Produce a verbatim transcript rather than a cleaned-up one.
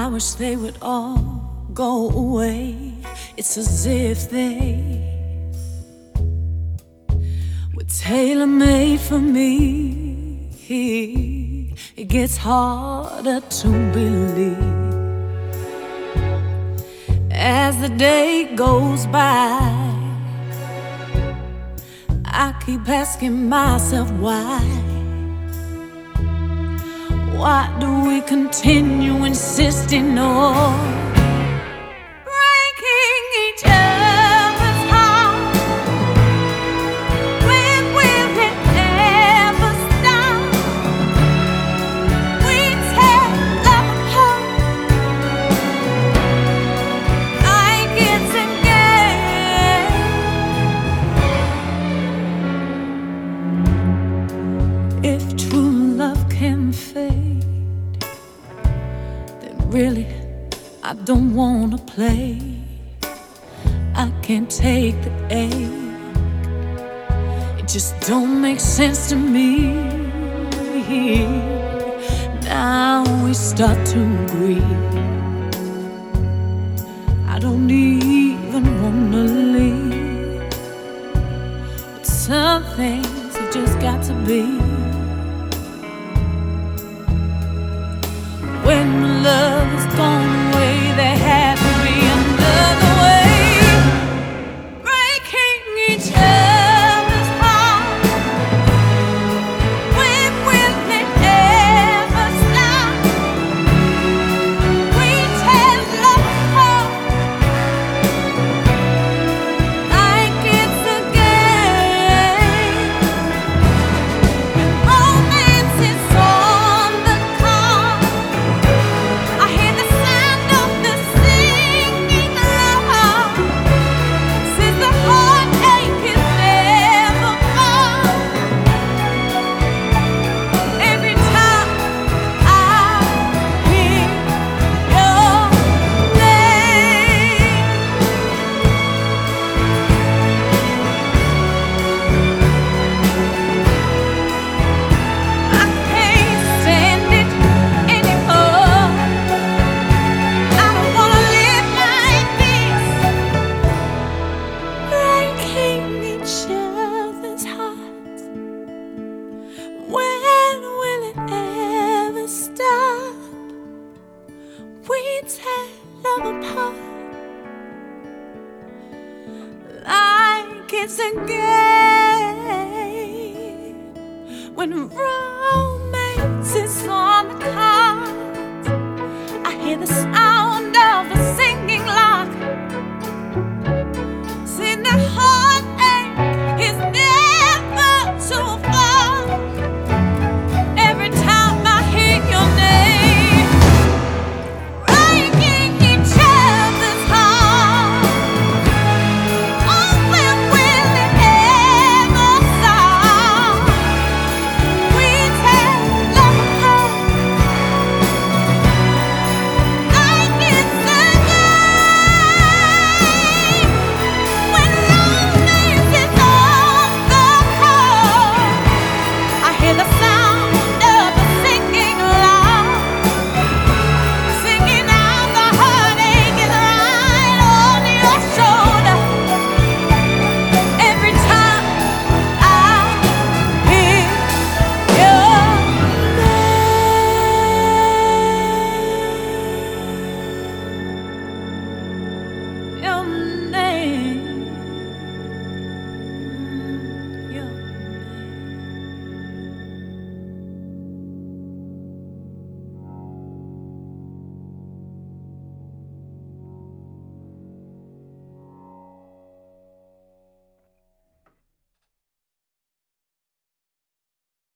wish they would all go away. It's as if they were tailor-made for me. It gets harder to believe as the day goes by. I keep asking myself why. Why do we continue insisting on breaking each other's heart? When will it ever stop? We tear love apart like it's a game. If true love can fade, really, I don't wanna play. I can't take the ache. It just don't make sense to me. Now we start to grieve. I don't even wanna leave, but some things have just got to be. When love is gone away, there had to be another way. Breaking each other's heart. When will it ever stop? We tear love apart like it's a game. Romance is on the card. I hear the sound of the singing loud. Since the heartache is never gone. Every time I hear your name, I can't stand it anymore. I don't wanna live like this, breaking each other's hearts. When will it ever stop? We tear love apart like it's a game. When romance is on the